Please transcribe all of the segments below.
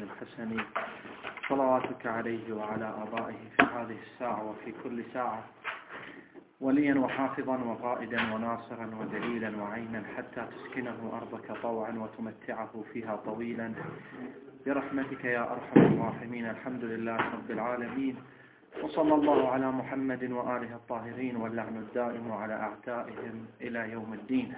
الحسني صلواتك عليه وعلى آبائه في هذه الساعة وفي كل ساعة وليا وحافظا وقائدا وناصرا ودليلا وعينا حتى تسكنه أرضك طوعا وتمتعه فيها طويلا برحمتك يا أرحم الراحمين. الحمد لله رب العالمين، وصلى الله على محمد وآله الطاهرين واللعن الدائم على أعدائهم إلى يوم الدين.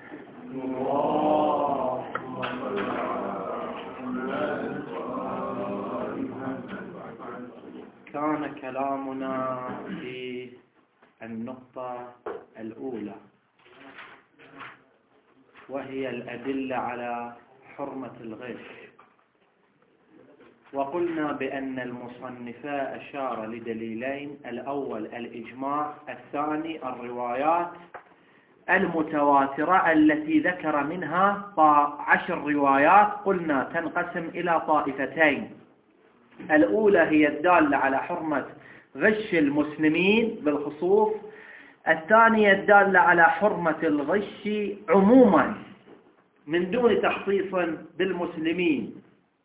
كان كلامنا في النقطة الأولى وهي الأدلة على حرمة الغش، وقلنا بأن المصنف أشار لدليلين: الأول الإجماع، الثاني الروايات المتواترة التي ذكر منها 10 روايات قلنا تنقسم إلى طائفتين. الأولى هي الدالة على حرمة غش المسلمين بالخصوص، الثانية الدالة على حرمة الغش عموما من دون تخصيص بالمسلمين.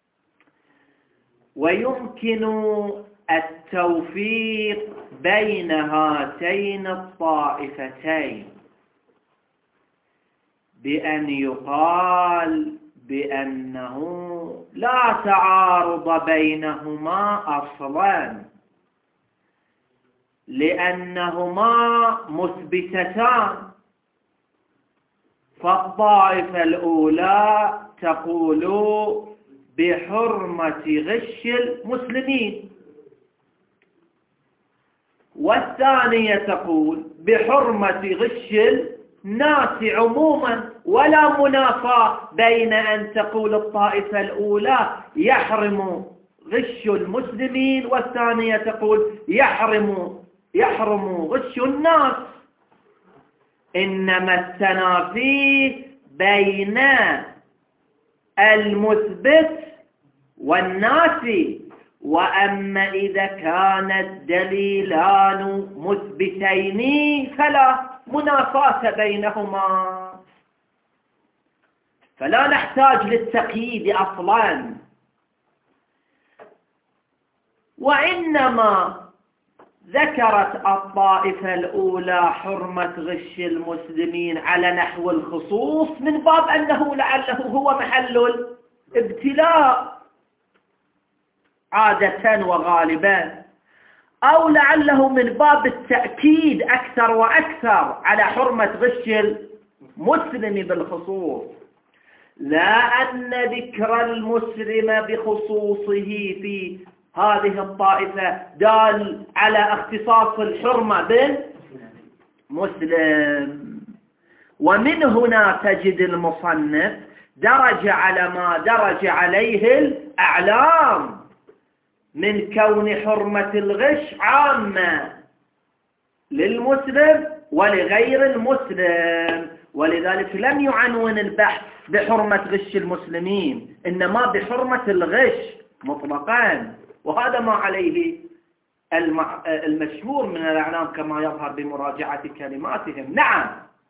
ويمكن التوفيق بين هاتين الطائفتين بأن يقال بأنه لا تعارض بينهما أصلا، لأنهما مثبتتان. فالطائفة الأولى تقول بحرمة غش المسلمين، والثانية تقول بحرمة غش الناس عموما، ولا منافاة بين أن تقول الطائفة الأولى يحرم غش المسلمين والثانية تقول يحرم غش الناس. إنما التنافي بين المثبت والنافي. وأما إذا كان الدليلان مثبتين فلا منافاة بينهما، فلا نحتاج للتقييد أصلا، وإنما ذكرت الطائفة الأولى حرمة غش المسلمين على نحو الخصوص من باب أنه لعله هو محل الابتلاء عادة وغالبا، أو لعله من باب التأكيد أكثر وأكثر على حرمة غش المسلم بالخصوص، لا أن ذكر المسلم بخصوصه في هذه الطائفة دال على اختصاص الحرمة بالمسلم. ومن هنا تجد المصنف درج على ما درج عليه الأعلام من كون حرمة الغش عامة للمسلم ولغير المسلم، ولذلك لم يعنون البحث بحرمة غش المسلمين، إنما بحرمة الغش مطلقا. وهذا ما عليه المشهور من الأعلام كما يظهر بمراجعة كلماتهم. نعم،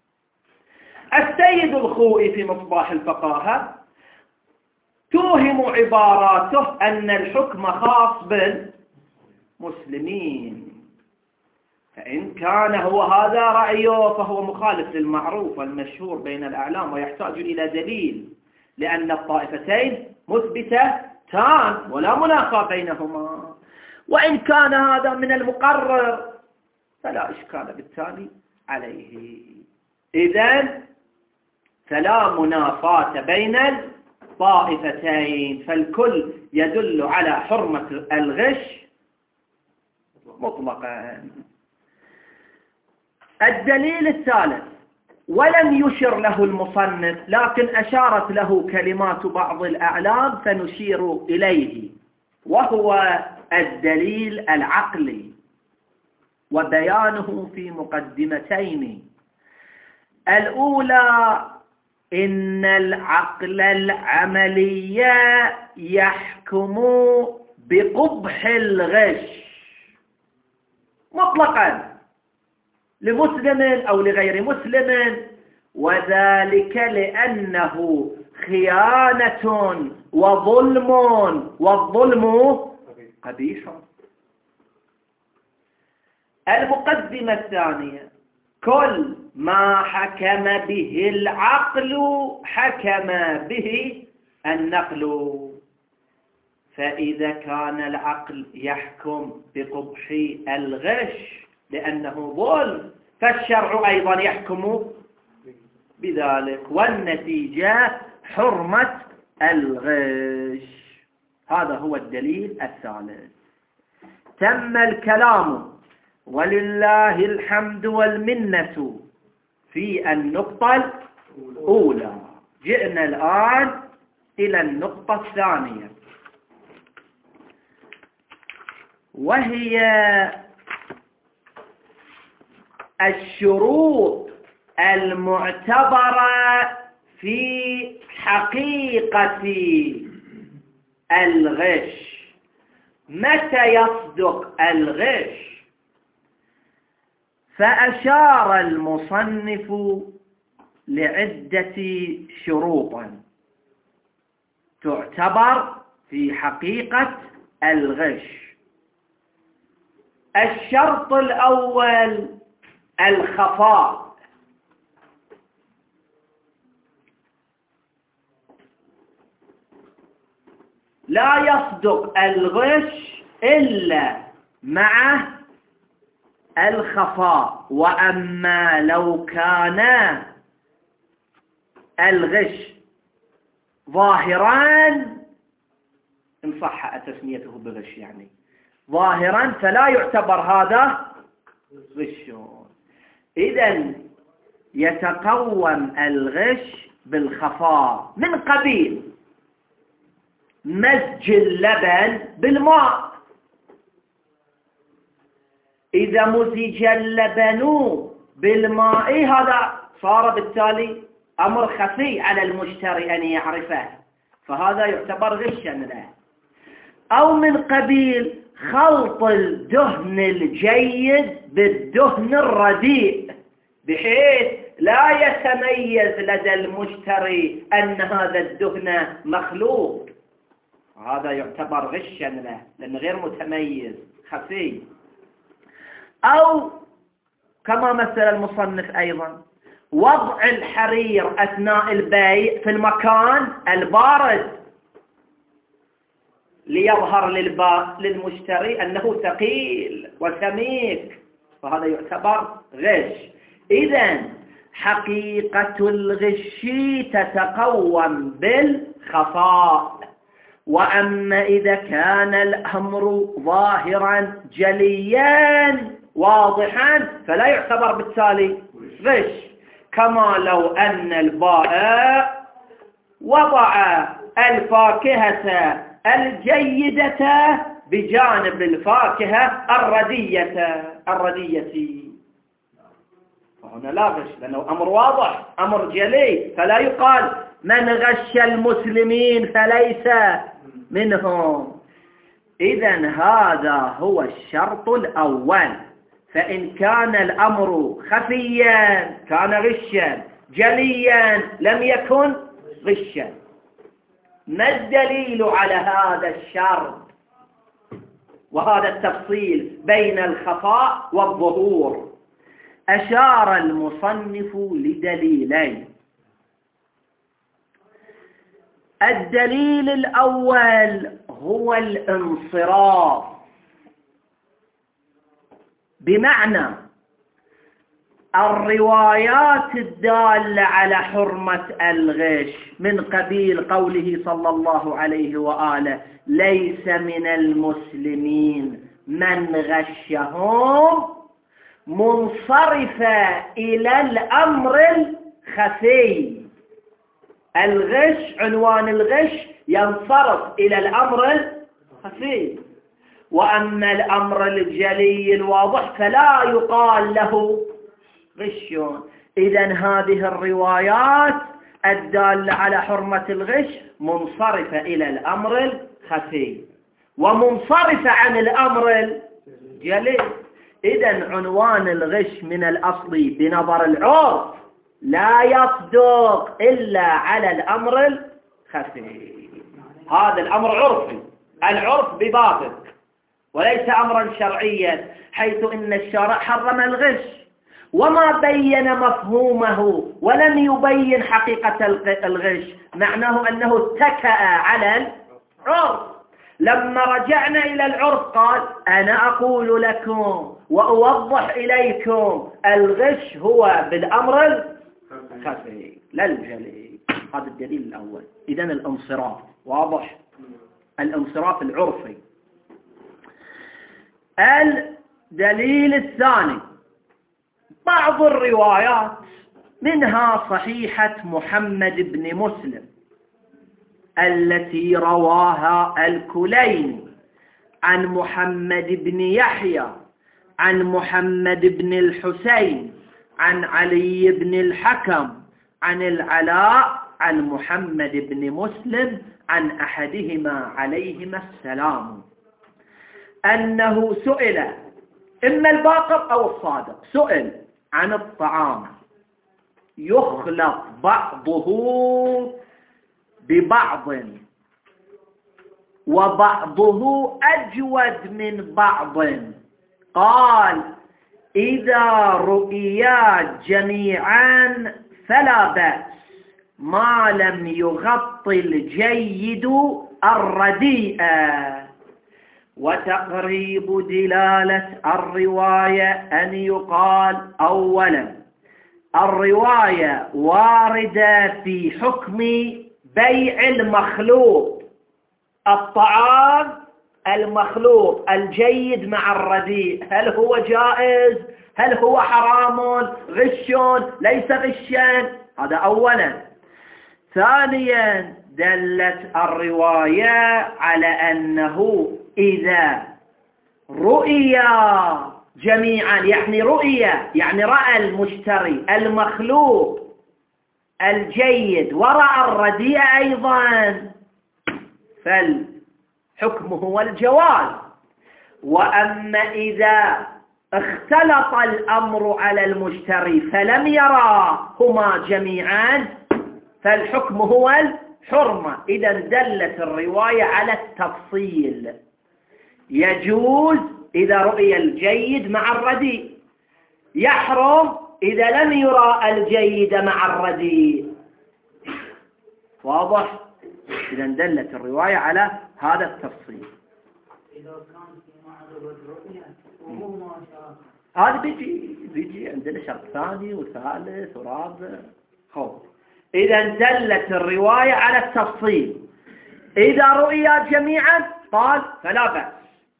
السيد الخوئي في مصباح الفقاهة توهم عباراته أن الحكم خاص بالمسلمين، فإن كان هو هذا رأيه فهو مخالف للمعروف والمشهور بين الأعلام ويحتاج إلى دليل، لأن الطائفتين مثبتتان ولا منافاة بينهما. وإن كان هذا من المقرر فلا إشكال بالتالي عليه. إذن فلا منافاة بين الطائفتين، فالكل يدل على حرمة الغش مطلقا. الدليل الثالث، ولم يشر له المصنف لكن أشارت له كلمات بعض الأعلام فنشير إليه، وهو الدليل العقلي، وبيانه في مقدمتين. الأولى إن العقل العملي يحكم بقبح الغش مطلقا لمسلم أو لغير مسلم، وذلك لأنه خيانة وظلم، والظلم قبيح. المقدمة الثانية: كل ما حكم به العقل حكم به النقل. فإذا كان العقل يحكم بقبح الغش لأنه ظلم، فالشرع أيضا يحكم بذلك، والنتيجة حرمة الغش. هذا هو الدليل الثالث. تم الكلام ولله الحمد والمنة في النقطة الأولى. جئنا الآن إلى النقطة الثانية، وهي الشروط المعتبرة في حقيقة الغش. متى يصدق الغش؟ فأشار المصنف لعدة شروط تعتبر في حقيقة الغش. الشرط الأول الخفاء. لا يصدق الغش إلا مع الخفاء. وأما لو كان الغش ظاهرا، إن صح تسميته بغش يعني ظاهرا، فلا يعتبر هذا غش. إذن يتقوم الغش بالخفاء من قبيل مزج اللبن بالماء. إذا مزج اللبن بالماء هذا صار بالتالي أمر خفي على المشتري أن يعرفه، فهذا يعتبر غشا له. أو من قبيل خلط الدهن الجيد بالدهن الرديء بحيث لا يتميز لدى المشتري أن هذا الدهن مخلوط، هذا يعتبر غشا له لأنه غير متميز خفي. أو كما مثل المصنف أيضا وضع الحرير أثناء البيع في المكان البارد ليظهر للمشتري أنه ثقيل وسميك، فهذا يعتبر غش. إذن حقيقة الغش تتقوم بالخفاء. وأما إذا كان الأمر ظاهرا جليا واضحا فلا يعتبر بالتالي غش. كما لو أن البائع وضع الفاكهة الجيدة بجانب الفاكهة الردية، فهنا لا غش لأنه أمر واضح أمر جلي، فلا يقال من غش المسلمين فليس منهم. إذن هذا هو الشرط الأول. فإن كان الأمر خفيا كان غشا، جليا لم يكن غشا. ما الدليل على هذا الشرط وهذا التفصيل بين الخفاء والظهور؟ أشار المصنف لدليلين. الدليل الأول هو الانصراف، بمعنى الروايات الدالة على حرمة الغش من قبيل قوله صلى الله عليه وآله ليس من المسلمين من غشهم، منصرفة إلى الأمر الخفي. الغش عنوان الغش ينصرف إلى الأمر الخفي، وأما الأمر الجلي الواضح فلا يقال له غش. إذن هذه الروايات الدالة على حرمة الغش منصرفة إلى الأمر الخفي ومنصرفة عن الأمر الجلي. إذن عنوان الغش من الأصل بنظر العرف لا يصدق إلا على الأمر الخفي. هذا الأمر عرفي، العرف بباطل وليس أمرا شرعيا، حيث إن الشرع حرم الغش وما بين مفهومه ولم يبين حقيقة الغش، معناه أنه اتكأ على العرف. لما رجعنا إلى العرف قال أنا أقول لكم وأوضح إليكم الغش هو بالأمر الخفي لا الجلي. هذا الدليل الأول. إذن الانصراف واضح، الانصراف العرفي. الدليل الثاني بعض الروايات منها صحيحة محمد بن مسلم التي رواها الكليني عن محمد بن يحيى عن محمد بن الحسين عن علي بن الحكم عن العلاء عن محمد بن مسلم عن أحدهما عليهما السلام أنه سئل، إما الباقر أو الصادق، سئل عن الطعام يخلط بعضه ببعض وبعضه أجود من بعض، قال إذا رؤيا جميعا فلا بأس ما لم يغطي الجيد الرديء. وتقريب دلالة الرواية أن يقال أولا الرواية واردة في حكم بيع المخلوط، الطعام المخلوط الجيد مع الرديء، هل هو جائز؟ هل هو حرام؟ غش ليس غشا؟ هذا أولا. ثانيا دلت الرواية على أنه إذا رؤيا جميعا، يعني رؤيا يعني رأى المشتري المخلوط الجيد ورأى الرديء أيضا فالحكم هو الجواز. وأما إذا اختلط الأمر على المشتري فلم يراهما جميعا فالحكم هو الحرمة. إذا دلت الرواية على التفصيل، يجوز إذا رؤي الجيد مع الرديء، يحرم إذا لم يرى الجيد مع الرديء. واضح؟ إذا دلت الرواية على هذا التفصيل. إذا كان في معرض الرؤية وهو ما شاء هذا بيجي عندنا شرط ثاني وثالث ورابع. إذا دلت الرواية على التفصيل، إذا رؤيا جميعا قال فلا بأس.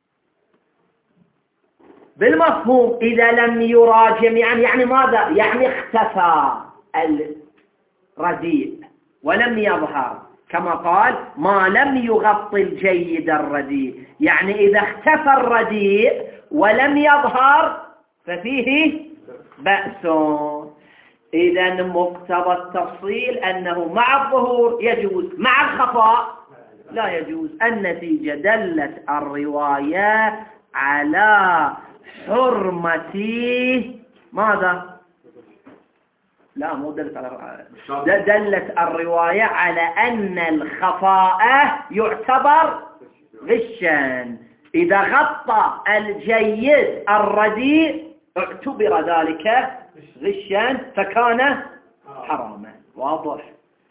بالمفهوم إذا لم يرى جميعا يعني ماذا؟ يعني اختفى الرديء ولم يظهر، كما قال ما لم يغطي الجيد الرديء، يعني إذا اختفى الرديء ولم يظهر ففيه بأس. إذا مقتضى التفصيل أنه مع الظهور يجوز، مع الخفاء لا يجوز. النتيجة دلت الرواية على حرمة ماذا؟ لا مو دلت على، دلت الرواية على أن الخفاء يعتبر غشا. إذا غطى الجيد الرديء اعتبر ذلك غشا فكان حراما. واضح؟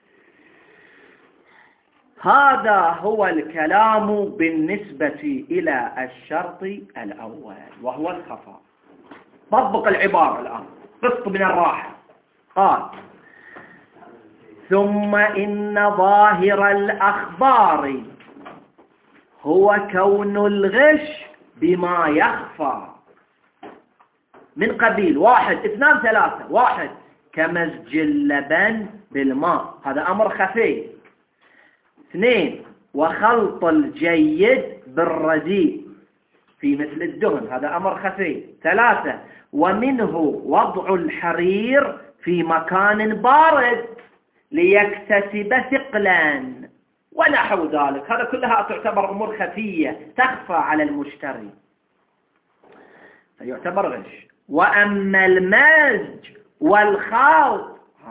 هذا هو الكلام بالنسبة إلى الشرط الأول وهو الخفاء. طبق العبارة الآن، قسط من الراحة. قال ثم إن ظاهر الأخبار هو كون الغش بما يخفى من قبيل 1 2 3. 1 كمزج اللبن بالماء، هذا أمر خفي. 2 وخلط الجيد بالرديء في مثل الدهن، هذا أمر خفي. 3 ومنه وضع الحرير في مكان بارد ليكتسب ثقلا ونحو ذلك. هذا كلها تعتبر أمور خفية تخفى على المشتري فيعتبر غش. وأما المزج والخلط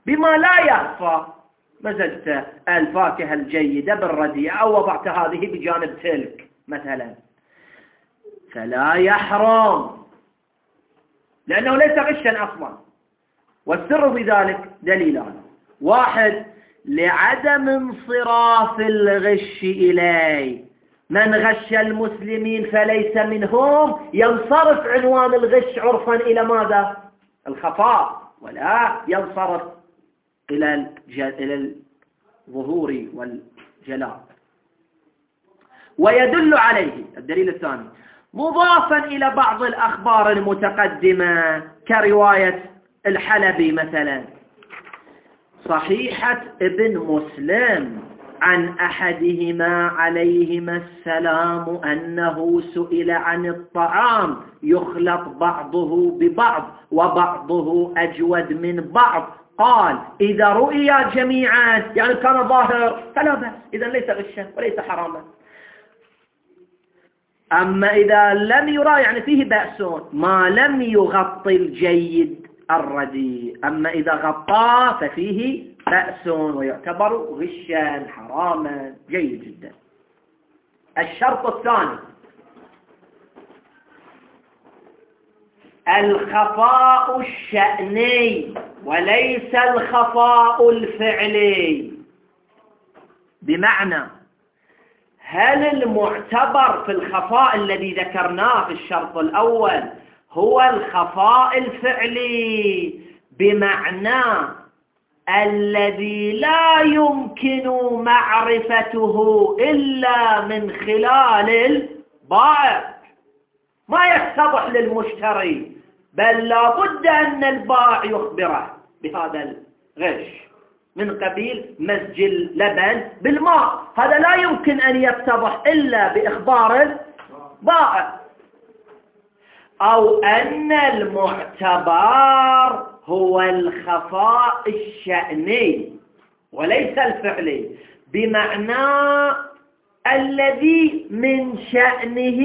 بما لا يخفى، مزجت الفاكهة الجيدة بالرديئة أو وضعت هذه بجانب تلك مثلا، فلا يحرم لأنه ليس غشا أصلا. والسر في ذلك دليلان: واحد، لعدم انصراف الغش إليه، من غش المسلمين فليس منهم، ينصرف عنوان الغش عرفا إلى ماذا؟ الخفاء، ولا ينصرف إلى الظهور والجلاء. ويدل عليه الدليل الثاني مضافا إلى بعض الأخبار المتقدمة كرواية الحلبي مثلا: صحيحة ابن مسلم عن أحدهما عليهما السلام أنه سئل عن الطعام يخلط بعضه ببعض وبعضه أجود من بعض، قال: إذا رؤيا جميعا، يعني كان ظاهر، فلا بأس، إذا ليس غشا وليس حراما. أما إذا لم يرى يعني فيه بأس، ما لم يغطي الجيد الرديء، أما إذا غطاه ففيه بأس ويعتبر غشا حراما. جيد جدا. الشرط الثاني الخفاء الشأني وليس الخفاء الفعلي. بمعنى، هل المعتبر في الخفاء الذي ذكرناه في الشرط الأول هو الخفاء الفعلي، بمعنى الذي لا يمكن معرفته إلا من خلال البائع، ما يتضح للمشتري، بل لا بد أن البائع يخبره بهذا الغش، من قبيل مزج اللبن بالماء، هذا لا يمكن أن يتضح إلا بإخبار البائع. أو أن المعتبر هو الخفاء الشأني وليس الفعلي، بمعنى الذي من شأنه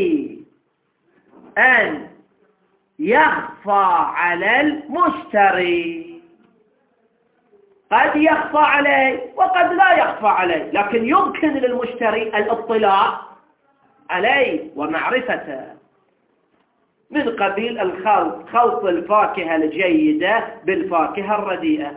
أن يخفى على المشتري، قد يخفى عليه وقد لا يخفى عليه، لكن يمكن للمشتري الاطلاع عليه ومعرفته، من قبيل خلط الفاكهة الجيدة بالفاكهة الرديئة،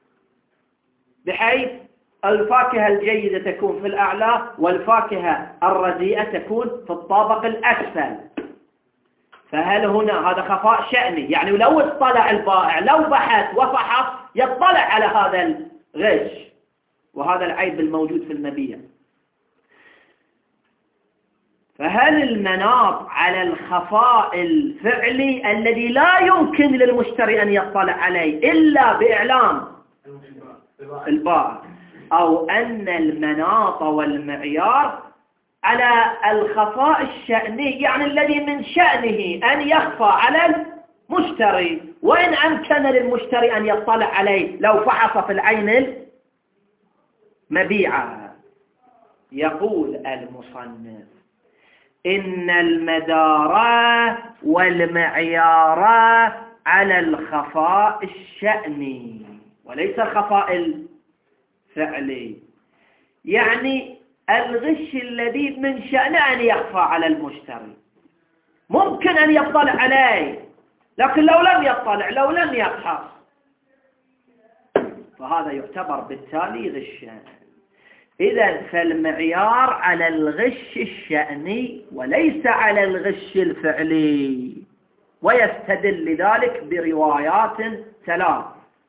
بحيث الفاكهة الجيدة تكون في الأعلى والفاكهة الرديئة تكون في الطابق الأسفل. فهل هنا هذا خفاء شأني، يعني لو اطلع البائع، لو بحث وفحص، يطلع على هذا الغش وهذا العيب الموجود في المبيع. فهل المناط على الخفاء الفعلي الذي لا يمكن للمشتري أن يطلع عليه إلا بإعلام البائع، أو أن المناط والمعيار على الخفاء الشأني، يعني الذي من شأنه أن يخفى على المشتري، وإن أمكن للمشتري أن يطلع عليه لو فحص في العين المبيعة. يقول المصنف: إن المدار والمعيار على الخفاء الشأني وليس الخفاء الفعلي، يعني الغش الذي من شأنه أن يخفى على المشتري، ممكن أن يطلع عليه، لكن لو لم يطلع، لو لم يفحص، فهذا يعتبر بالتالي غشا. إذا فالمعيار على الغش الشأني وليس على الغش الفعلي، ويستدل لذلك بروايات ثلاث.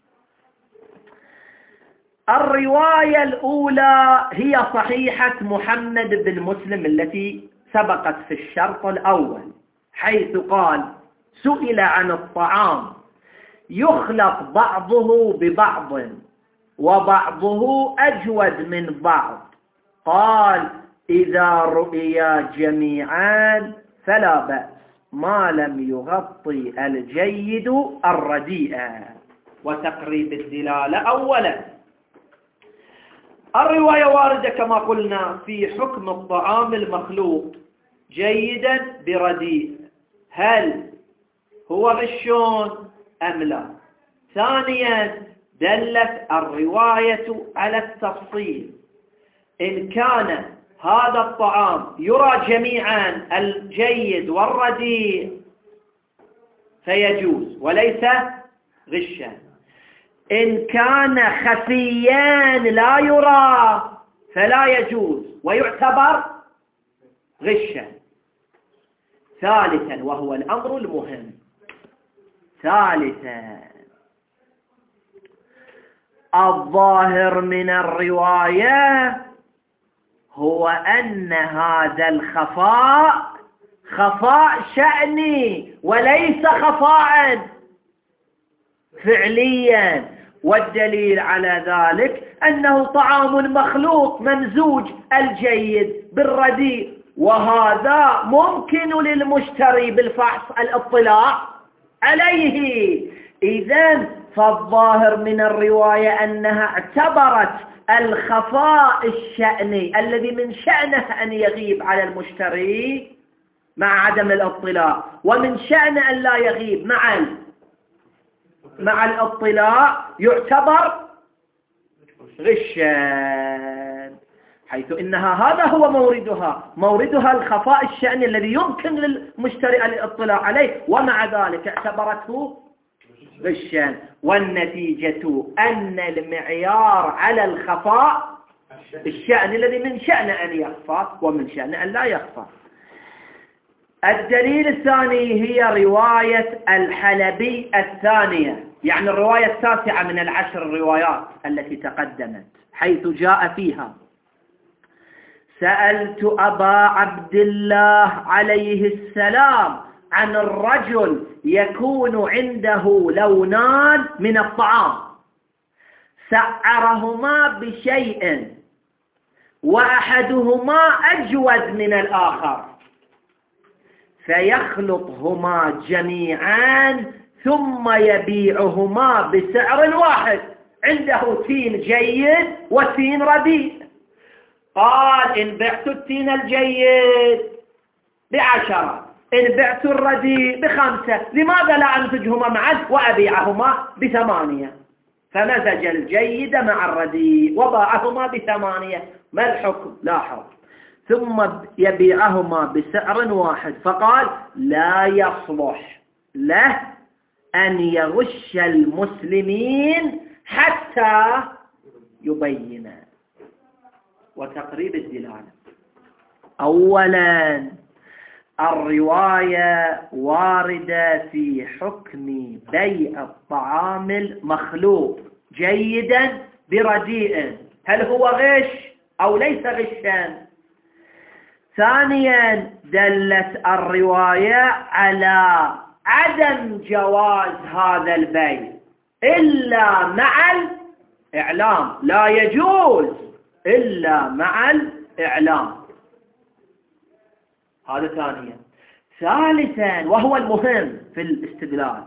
الرواية الأولى هي صحيحة محمد بن مسلم التي سبقت في الشرط الأول، حيث قال: سئل عن الطعام يخلط بعضه ببعض وبعضه أجود من بعض، قال: إذا رؤيا جميعا فلا بأس، ما لم يغطي الجيد الرديء. وتقريب الدلالة أولا، الرواية واردة كما قلنا في حكم الطعام المخلوط جيدا برديء، هل هو غش أم لا؟ ثانيا، دلت الرواية على التفصيل. إن كان هذا الطعام يرى جميعا الجيد والرديء فيجوز وليس غشا. إن كان خفيان لا يرى فلا يجوز ويعتبر غشا. ثالثا وهو الأمر المهم، ثالثا الظاهر من الرواية هو أن هذا الخفاء خفاء شأني وليس خفاء فعليا، والدليل على ذلك أنه طعام مخلوط ممزوج الجيد بالرديء، وهذا ممكن للمشتري بالفحص الاطلاع عليه. إذن فالظاهر من الرواية أنها اعتبرت الخفاء الشأني الذي من شأنه أن يغيب على المشتري مع عدم الاطلاع، ومن شأنه أن لا يغيب مع الاطلاع، يعتبر غشا، حيث إنها هذا هو موردها الخفاء الشأني الذي يمكن للمشتري الاطلاع عليه، ومع ذلك اعتبرته غشا. والنتيجة أن المعيار على الخفاء الشأن الذي من شأن أن يخفى ومن شأن أن لا يخفى. الدليل الثاني هي رواية الحلبي الثانية، يعني الرواية التاسعة من 10 الروايات التي تقدمت، حيث جاء فيها: سألت أبا عبد الله عليه السلام عن الرجل يكون عنده لونان من الطعام سعرهما بشيء وأحدهما أجود من الآخر، فيخلطهما جميعا ثم يبيعهما بسعر واحد، عنده تين جيد وتين رديء. قال: إن بعت التين الجيد ب10، إن بعت الرديء ب5، لماذا لا أنتجهما معا وأبيعهما ب8؟ فمزج الجيد مع الرديء وباعهما ب8. ما الحكم؟ لا حكم. ثم يبيعهما بسعر واحد، فقال: لا يصلح له أن يغش المسلمين حتى يبين. وتقريب الدلالة: أولا، الرواية واردة في حكم بيع الطعام المخلوط جيدا برديء، هل هو غش أو ليس غشا؟ ثانيا، دلت الرواية على عدم جواز هذا البيع إلا مع الإعلام، لا يجوز إلا مع الإعلام. هذا ثانيا. ثالثا وهو المهم في الاستدلال،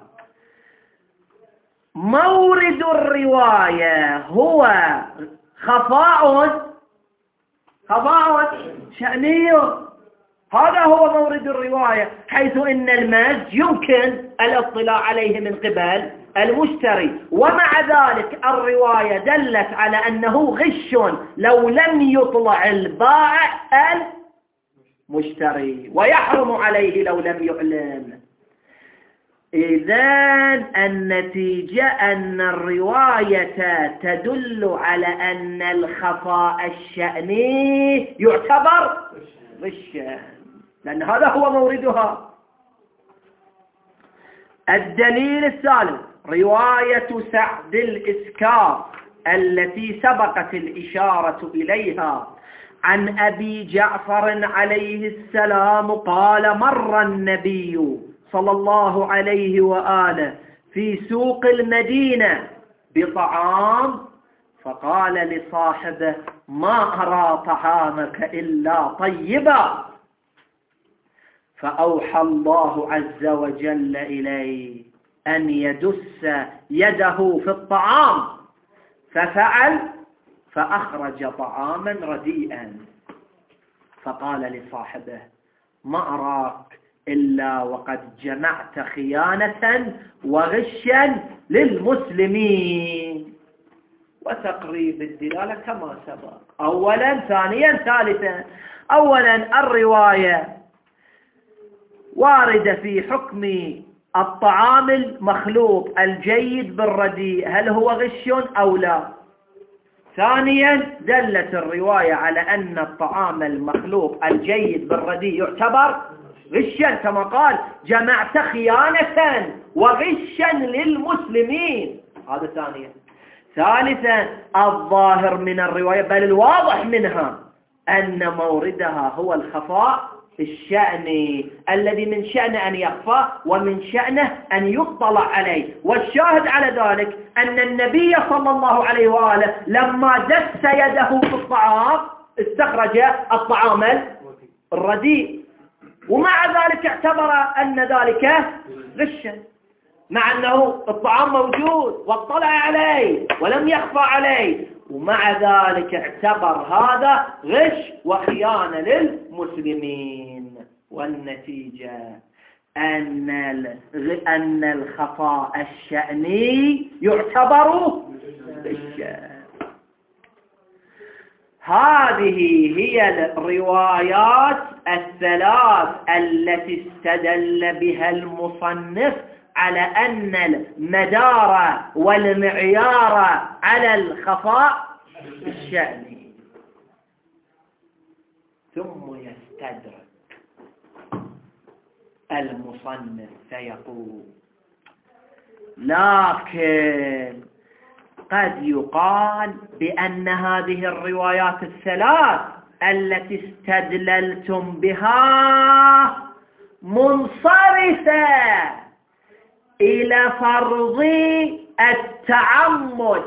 مورد الرواية هو خفاء شأني، هذا هو مورد الرواية، حيث إن المزج يمكن الاطلاع عليه من قبل المشتري، ومع ذلك الرواية دلت على أنه غش لو لم يطلع البائع المشتري، ويحرم عليه لو لم يعلم. إذن النتيجة أن الرواية تدل على أن الخفاء الشأني يعتبر غشا، لأن هذا هو موردها. الدليل الثالث رواية سعد الإسكار التي سبقت الإشارة إليها عن أبي جعفر عليه السلام قال: مر النبي صلى الله عليه وآله في سوق المدينة بطعام، فقال لصاحبه: ما أرى طعامك إلا طيبا. فأوحى الله عز وجل إليه أن يدس يده في الطعام، ففعل فأخرج طعاما رديئا، فقال لصاحبه: ما أراك إلا وقد جمعت خيانة وغشا للمسلمين. وتقريب الدلالة كما سبق. أولا، ثانيا، ثالثا. أولا، الرواية واردة في حكم الطعام المخلوط الجيد بالرديء، هل هو غش أو لا؟ ثانيا، دلت الرواية على أن الطعام المخلوط الجيد بالرديء يعتبر غشا، كما قال: جمعت خيانة وغشا للمسلمين. هذا ثانيا. ثالثا، الظاهر من الرواية بل الواضح منها أن موردها هو الخفاء الشأني الذي من شأنه أن يخفى ومن شأنه أن يطلع عليه. والشاهد على ذلك أن النبي صلى الله عليه وآله لما دس يده في الطعام استخرج الطعام الرديء، ومع ذلك اعتبر أن ذلك غشا، مع أنه الطعام موجود واطلع عليه ولم يخفى عليه، ومع ذلك اعتبر هذا غش وخيانة للمسلمين. والنتيجة أن الخفاء الشأني يعتبر غشا. هذه هي الروايات الثلاث التي استدل بها المصنف على أن المدار والمعيار على الخفاء الشأني. ثم يستدرك المصنف فيقول: لكن قد يقال بأن هذه الروايات الثلاث التي استدللتم بها منصرفة إلى فرض التعمد،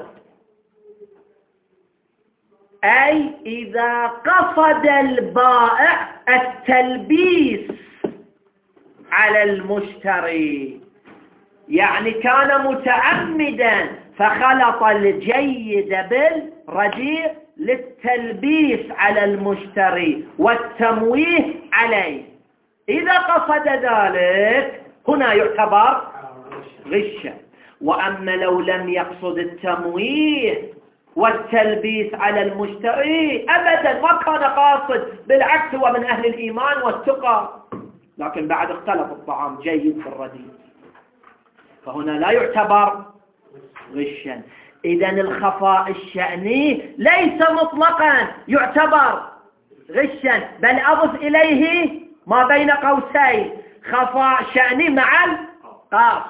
أي إذا قصد البائع التلبيس على المشتري، يعني كان متعمدا فخلط الجيد بالرديء للتلبيس على المشتري والتمويه عليه، إذا قصد ذلك هنا يعتبر غشا. وأما لو لم يقصد التمويه والتلبيس على المشتري أبدا، ما كان قاصد، بالعكس هو من أهل الإيمان والتقى، لكن بعد اختلط الطعام جيد بالرديء، فهنا لا يعتبر غشا. إذن الخفاء الشأني ليس مطلقا يعتبر غشا، بل أضف إليه ما بين قوسين خفاء شأني مع القاص.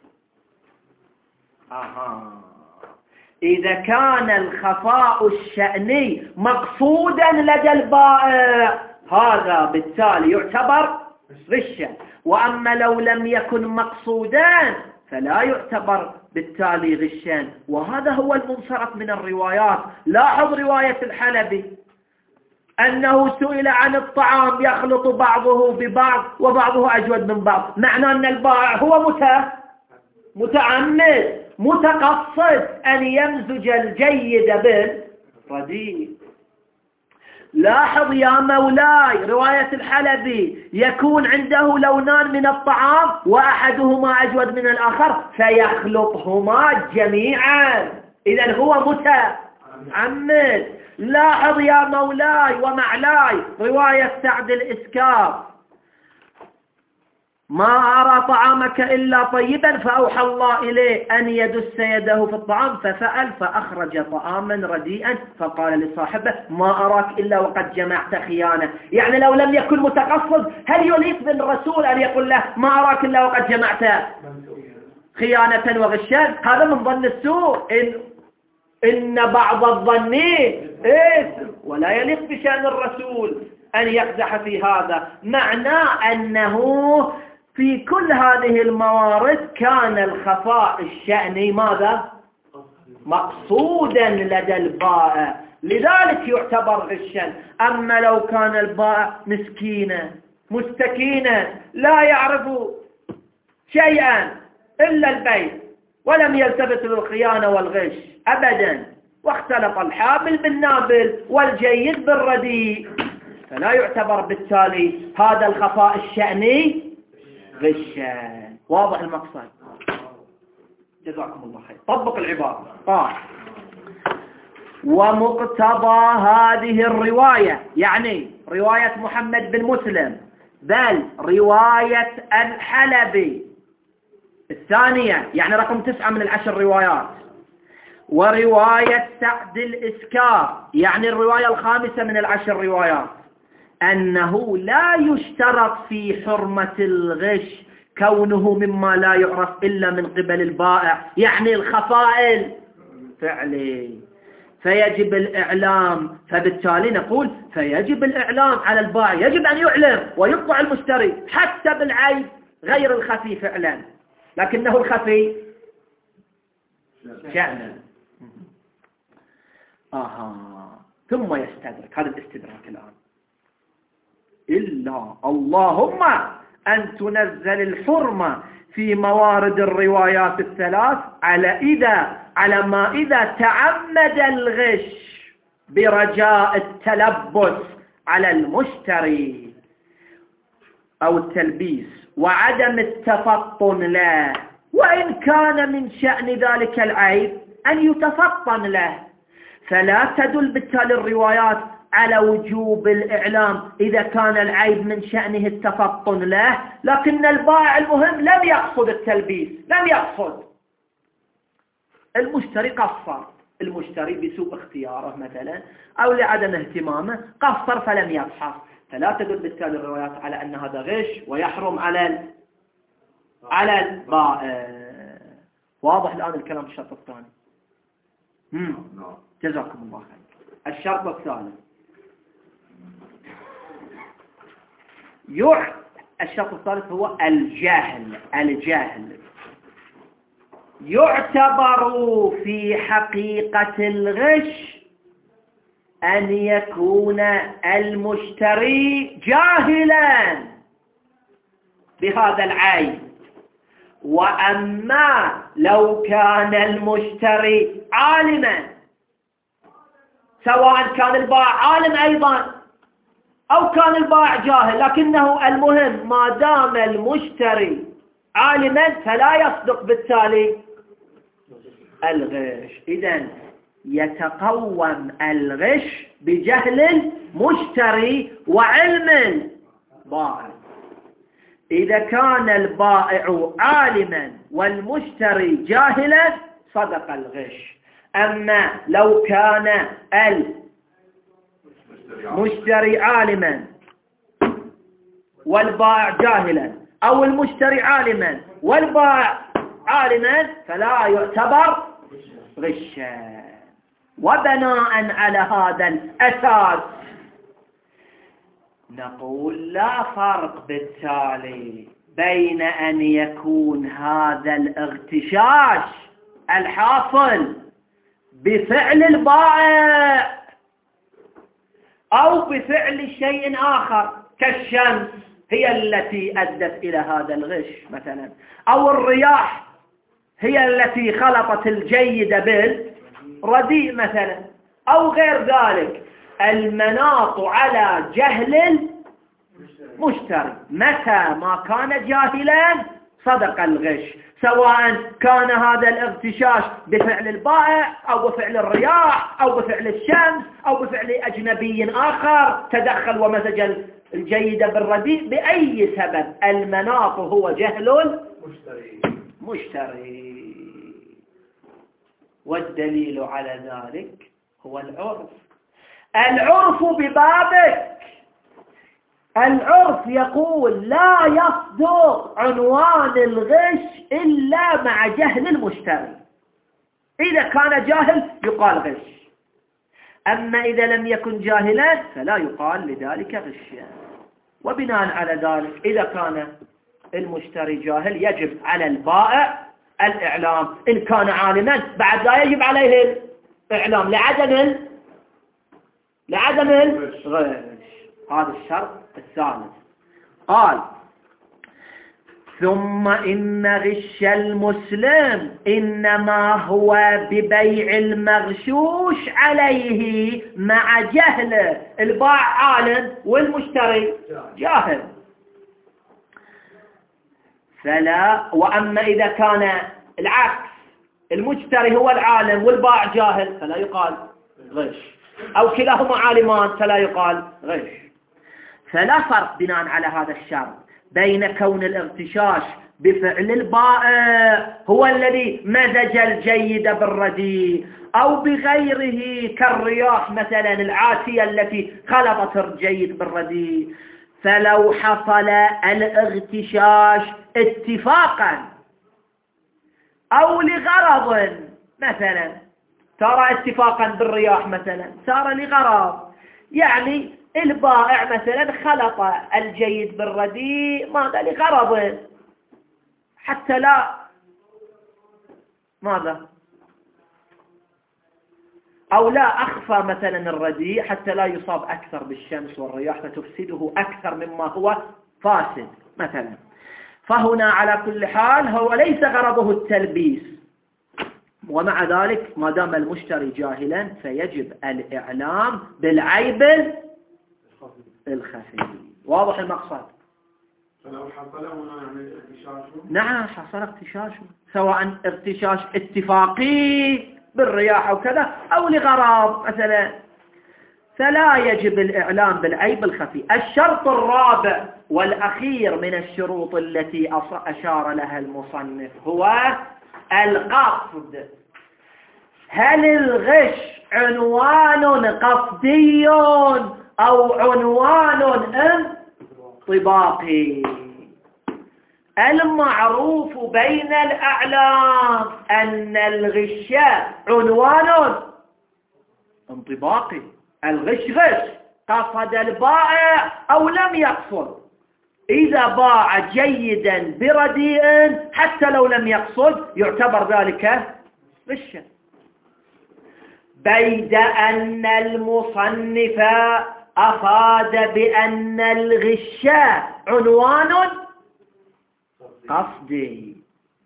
إذا كان الخفاء الشأني مقصودا لدى البائع هذا بالتالي يعتبر غشا، وأما لو لم يكن مقصودا فلا يعتبر بالتالي غشا. وهذا هو المنصرف من الروايات. لاحظ رواية الحلبي أنه سئل عن الطعام يخلط بعضه ببعض وبعضه أجود من بعض، معنى أن البائع هو متعمد متقصد أن يمزج الجيد بالرديء. لاحظ يا مولاي رواية الحلبي يكون عنده لونان من الطعام وأحدهما أجود من الآخر فيخلطهما جميعا، إذن هو متعمد. لاحظ يا مولاي ومعلاي رواية سعد الإسكار: ما أرى طعامك إلا طيبا فأوحى الله إليه أن يدس يده في الطعام ففعل فأخرج طعاما رديئا فقال لصاحبه: ما أراك إلا وقد جمعت خيانة. يعني لو لم يكن متقصد هل يليق بالرسول أن يقول له ما أراك إلا وقد جمعت خيانة وغشا؟ هذا من ظن السوء، إن بعض الظنين ولا يليق بشأن الرسول أن يقدح في هذا. معناه أنه في كل هذه الموارد كان الخفاء الشأني ماذا؟ مقصودا لدى البائع، لذلك يعتبر غشا. أما لو كان البائع مسكينا مستكينا لا يعرف شيئا إلا البيت ولم يلتفت للخيانة والغش أبدا، واختلط الحابل بالنابل والجيد بالرديء، فلا يعتبر بالتالي هذا الخفاء الشأني غشا. واضح المقصد؟ جزاكم الله خير. طبق العبارة. قال: ومقتضى هذه الرواية يعني رواية محمد بن مسلم بل رواية الحلبي الثانية يعني رقم 9 من 10 روايات، ورواية سعد الإسكار يعني الرواية 5 من 10 روايات، أنه لا يشترط في حرمة الغش كونه مما لا يعرف إلا من قبل البائع، يعني الخفائل فعلي، فيجب الإعلام. فبالتالي نقول فيجب الإعلام على البائع، يجب أن يعلم ويقطع المشتري حتى بالعيب غير الخفي فعلا، لكنه الخفي شأنه. ثم يستدرك، هذا الاستدراك الآن، إلا اللهم أن تنزل الحرمة في موارد الروايات الثلاث على ما إذا تعمد الغش برجاء التلبس على المشتري أو التلبيس وعدم التفطن له، وإن كان من شأن ذلك العيب أن يتفطن له، فلا تدل بالتالي الروايات على وجوب الإعلام إذا كان العيب من شأنه التفطن له، لكن البائع المهم لم يقصد التلبيس، لم يقصد، المشتري قصر، المشتري بسوء اختياره مثلا أو لعدم اهتمامه قصر فلم يبحث، فلا تدل بالتالي الروايات على أن هذا غش ويحرم على البائع. واضح الآن الكلام الشرط الثاني؟ جزاكم الله خير. الشرط الثالث الشرط الثالث هو الجهل يعتبر في حقيقة الغش أن يكون المشتري جاهلا بهذا العيب، وأما لو كان المشتري عالما، سواء كان البائع عالم أيضا أو كان البائع جاهل، لكنه المهم ما دام المشتري عالما فلا يصدق بالتالي الغش. إذن يتقوم الغش بجهل المشتري وعلم البائع. إذا كان البائع عالما والمشتري جاهلا صدق الغش. أما لو كان المشتري عالما والبائع جاهلا أو المشتري عالما والبائع عالما فلا يعتبر غشا. وبناء على هذا الأساس نقول لا فرق بالتالي بين أن يكون هذا الاغتشاش الحاصل بفعل البائع أو بفعل شيء آخر كالشمس هي التي أدت إلى هذا الغش مثلا، أو الرياح هي التي خلطت الجيد بالرديء مثلا، أو غير ذلك. المناط على جهل المشتري، متى ما كان جاهلا صدق الغش، سواء كان هذا الاغتشاش بفعل البائع أو بفعل الرياح أو بفعل الشمس أو بفعل أجنبي آخر تدخل ومزج الجيد بالرديء، بأي سبب المناط هو جهل المشتري. والدليل على ذلك هو العرف ببابك. العرف يقول لا يصدر عنوان الغش إلا مع جهل المشتري. إذا كان جاهل يقال غش، أما إذا لم يكن جاهلا فلا يقال لذلك غشا. وبناء على ذلك إذا كان المشتري جاهل يجب على البائع الإعلام، إن كان عالما بعد لا يجب عليه الإعلام لعدم الغش. هذا الشرط الثالث. قال ثم إن غش المسلم إنما هو ببيع المغشوش عليه مع جهله. البائع عالم والمشتري جاهل، وأما إذا كان العكس المشتري هو العالم والبائع جاهل فلا يقال غش، أو كلاهما عالمان فلا يقال غش. فلا فرق بناء على هذا الشرط بين كون الاغتشاش بفعل البائع هو الذي مزج الجيد بالرديء أو بغيره كالرياح مثلا العاتية التي خلطت الجيد بالرديء. فلو حصل الاغتشاش اتفاقا أو لغرض، مثلا صار اتفاقا بالرياح، مثلا صار لغرض، يعني البائع مثلا خلط الجيد بالرديء ماذا لغرض حتى لا ماذا أو لا أخفى مثلا الرديء حتى لا يصاب أكثر بالشمس والرياح فتفسده أكثر مما هو فاسد مثلا. فهنا على كل حال هو ليس غرضه التلبيس، ومع ذلك ما دام المشتري جاهلا فيجب الإعلام بالعيب الخفي. واضح المقصد؟ فلو حصل هنا يعني اغتشاش، نعم حصل اغتشاش، سواء اغتشاش اتفاقي بالرياح أو كذا أو لغرض مثلا، فلا يجب الإعلام بالعيب الخفي. الشرط الرابع والأخير من الشروط التي أشار لها المصنف هو القصد. هل الغش عنوان قصدي أو عنوان انطباقي؟ المعروف بين الأعلام أن الغش عنوان انطباقي. الغش غش، قصد البائع أو لم يقصد. إذا باع جيدا برديء حتى لو لم يقصد يعتبر ذلك غشا. بيد أن المصنف أفاد بأن الغش عنوان قصدي،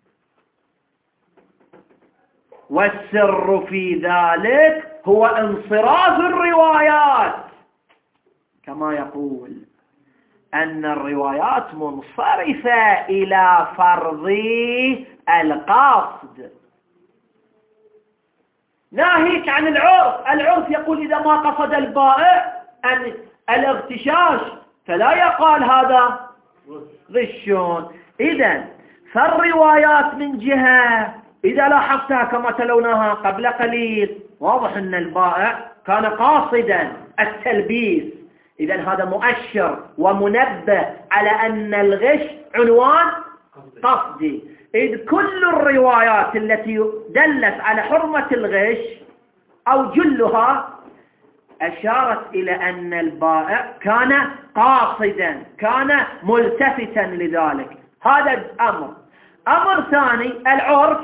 والسر في ذلك هو انصراف الروايات، كما يقول أن الروايات منصرفة إلى فرض القصد، ناهيك عن العرف. العرف يقول إذا ما قصد البائع أن الاغتشاش فلا يقال هذا غشون. إذن فالروايات من جهة إذا لاحظتها كما تلوناها قبل قليل واضح أن البائع كان قاصدا التلبيس، إذن هذا مؤشر ومنبه على أن الغش عنوان قصدي. إذ كل الروايات التي دلت على حرمة الغش أو جلها أشارت إلى أن البائع كان قاصدا، كان ملتفتا لذلك. هذا أمر. أمر ثاني العرف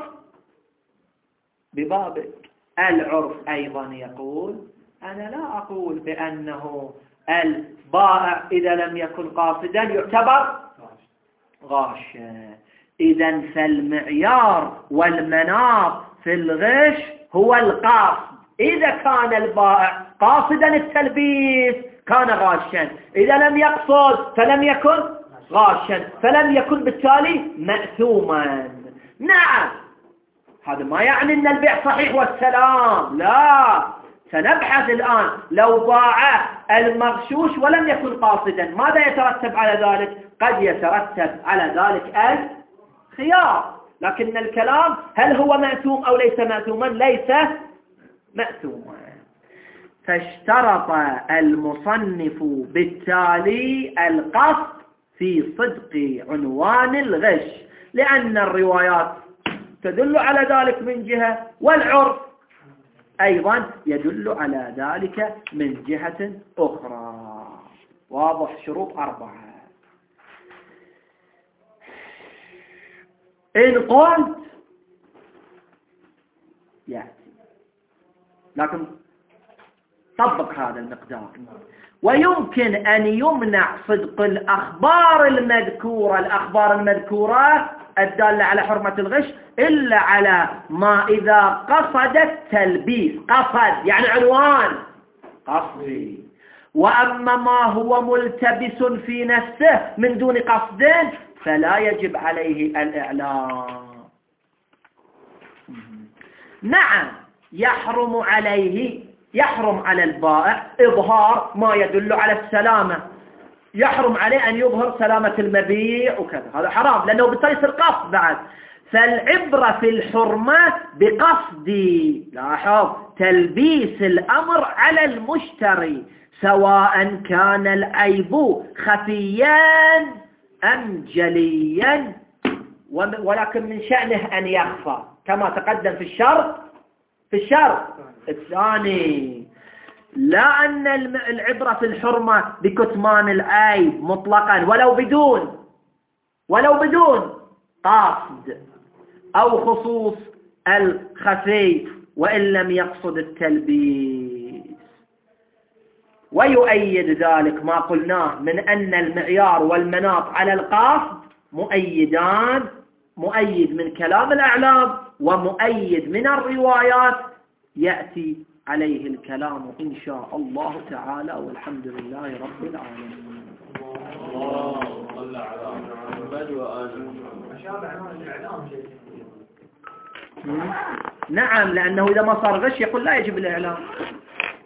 ببابك. العرف أيضا يقول أنا لا أقول بأنه البائع إذا لم يكن قاصدا يعتبر غاشا. إذن فالمعيار والمناط في الغش هو القصد. إذا كان البائع قاصدا التلبيس كان غاشا، إذا لم يقصد فلم يكن غاشا، فلم يكن بالتالي مأثوما. نعم هذا ما يعني أن البيع صحيح والسلام، لا، سنبحث الآن لو باع المغشوش ولم يكن قاصدا ماذا يترتب على ذلك؟ قد يترتب على ذلك الخيار، لكن الكلام هل هو مأثوم أو ليس مأثوما؟ ليس مأثوما. فاشترط المصنف بالتالي القصد في صدق عنوان الغش، لأن الروايات تدل على ذلك من جهة، والعرف أيضا يدل على ذلك من جهة أخرى. واضح؟ شروط 4. إن قلت يأتي، لكن طبق هذا المقدار. ويمكن أن يمنع صدق الأخبار المذكورة الدالة على حرمة الغش إلا على ما إذا قصد التلبيس. قصد يعني عنوان قصدي. وأما ما هو ملتبس في نفسه من دون قصد فلا يجب عليه الإعلام. نعم يحرم عليه يحرم على البائع إظهار ما يدل على السلامة، يحرم عليه أن يظهر سلامة المبيع وكذا، هذا حرام لأنه بالتالي يصير قصد بعد. فالعبرة في الحرمة بقصد، لاحظ، تلبيس الأمر على المشتري سواء كان العيب خفيا أم جليا، ولكن من شأنه أن يخفى كما تقدم في الشرط الثاني. لا أن العبرة في الحرمة بكتمان العيب مطلقا ولو بدون قصد أو خصوص الخفي وإن لم يقصد التلبيس. ويؤيد ذلك ما قلناه من أن المعيار والمناط على القصد مؤيدان، مؤيد من كلام الأعلام ومؤيد من الروايات يأتي عليه الكلام إن شاء الله تعالى، والحمد لله رب العالمين. الله صل على محمد وآله. نعم، لأنه إذا ما صار غش يقول لا يجب الإعلام.